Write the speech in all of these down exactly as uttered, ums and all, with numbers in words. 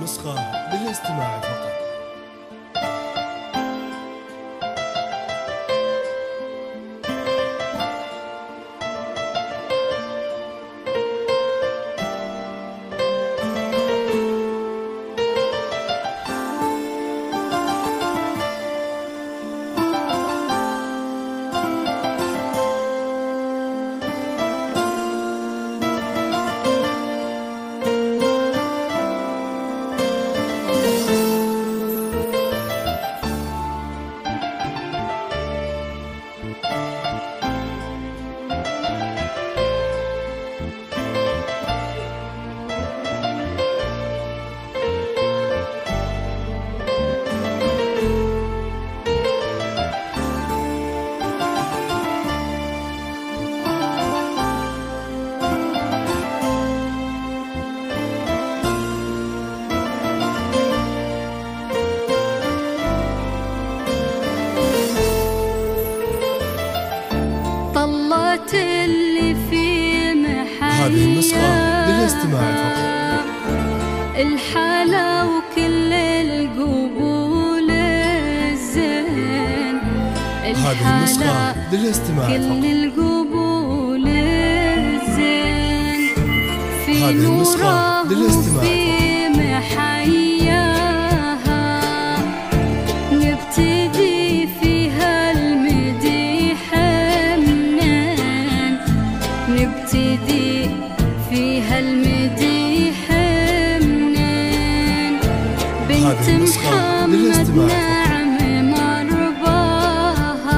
النسخة للاستماع فقط. اللي في محيا هذه النسخة للاستماع فقط. الحلا وكل القبول الزين. هذه النسخة للاستماع فقط. كل القبول الزين في هذه النسخة للاستماع في محياها نبتدي فيها المديح منين. نبتدي فيها المديح منين. بنت محمد نعم مرباها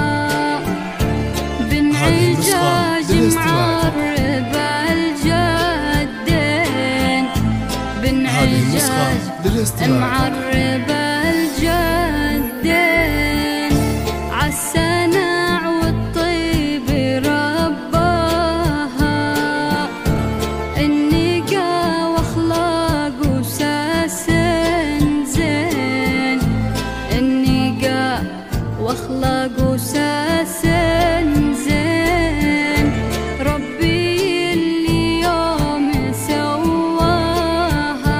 بنعجاج معرب الجدين. بنعجاج معرب الجدين. عالسنع والطيب رباها النقا واخلاق وساس زين. النقا واخلاق وساس زين. ربي اليوم سواها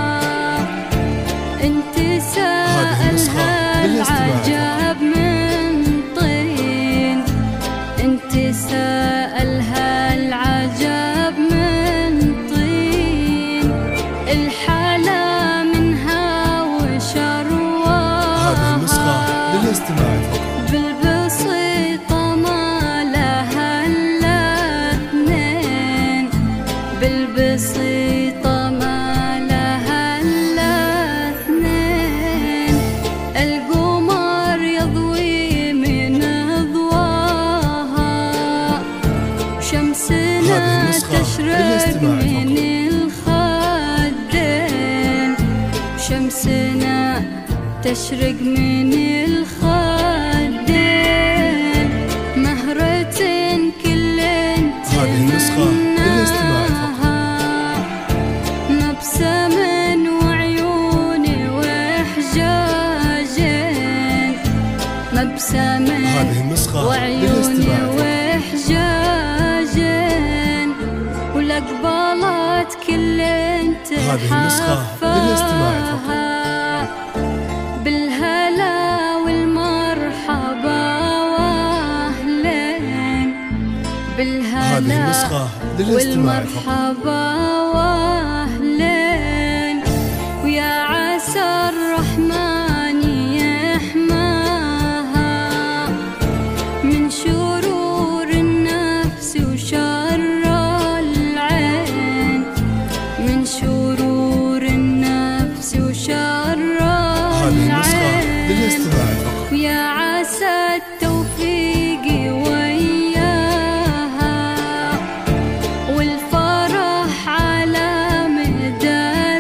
انت سألها العجب من طين. انت سألها العجب من طين. الحلا منها وشرواها. هذه النسخة للاستماع فقط. بالبسيطة ما لها إلا اثنين. بالبسيطة ما لها إلا اثنين. القمر يضوي من ضواها شمسنا تشرق من الخدين. شمسنا تشرق من الخدين. مهرة كل هذه النسخة للاستماع فقط. مبسم وعيون وحجاجين. مبسم هذه النسخة وعيون للاستماع فقط. وحجاجين. والأقبالات كل هذه النسخة للاستماع فقط. بالهلا والمرحبا واهلين. بالهلا هذه النسخة للاستماع فقط. والمرحبا واهلين. ويا عسى الرحمن يحماها من شرور النفس وشر العين. من شرور النفس وشر العين. ويا عسى التوفيق وياها والفرح على مدى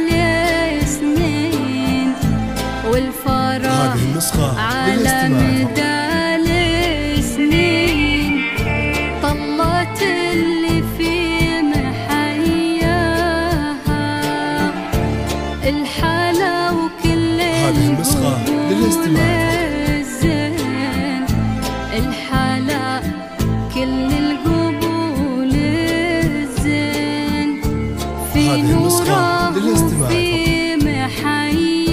السنين. والفرح على مدى السنين. طلت اللي في محياها الحلا وكل القبول الزين. الحلا كل القبول الزين. في نوره وفي محياها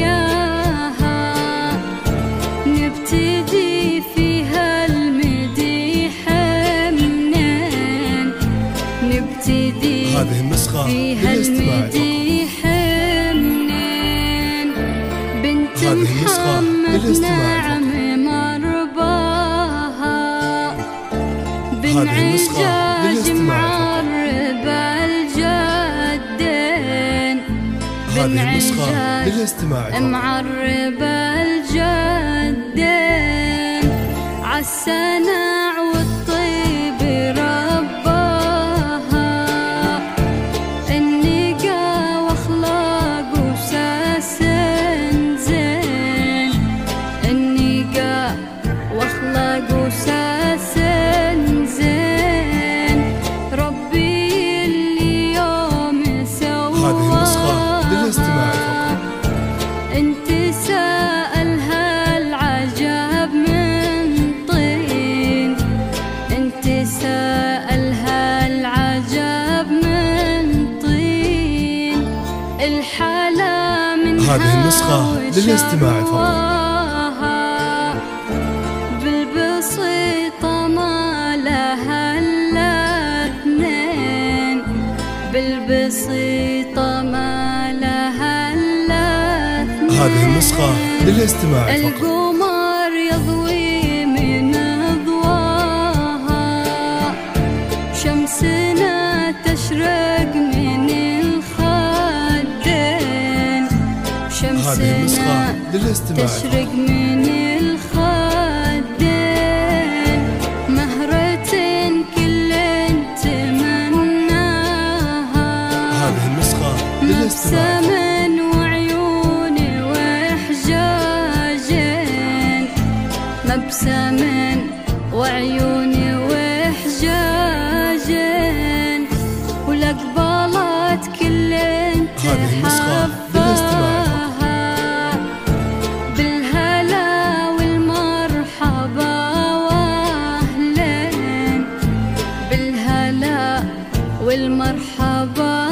هذه النسخة للاستماع فقط. هذه النسخة للاستماع هذه النسخة للاستماع فقط. معرب الجدين عالسناع والطيب رباها، النقا واخلاق وساس زين، النقا واخلاق وساس زين، ربي اليوم سواها. هذه النسخة للاستماع فقط. انت سألها العجب من طين، انت سألها العجب من طين، الحلا منها هذه النسخة للاستماع فقط. بالبسيطة ما لها الا اثنين، بالبسيطة ما لها الا اثنين. هذه النسخة للاستماع فقط. القمر يضوي من ضواها، شمسنا تشرق من الخدين، هذه النسخة شمسنا للاستماع تشرق فقط. من الخدين، مهرة كل تمناها. هذه النسخة للاستماع فقط. من وعيون وحجاجين، مبسم وعيون وحجاجين، ولقبالات كل هذه النسخة للاستماع فقط. بالهلا والمرحبا واهلين، بالهلا والمرحبا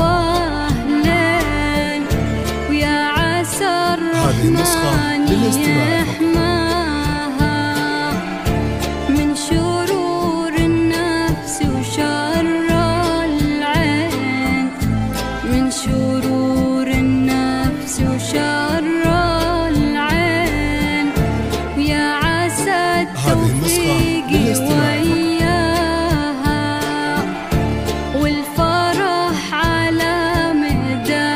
واهلين، ويا عسى هذه النسخة للاستماع فقط. يحماها من شرور النفس وشر العين، من شرور النفس وشر العين، ويا عسى التوفيق وياها، والفرح على مدى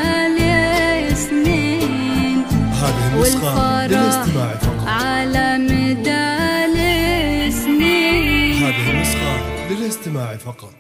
السنين، هذه النسخة للاستماع فقط. على مدى السنين. هذه النسخة للاستماع فقط.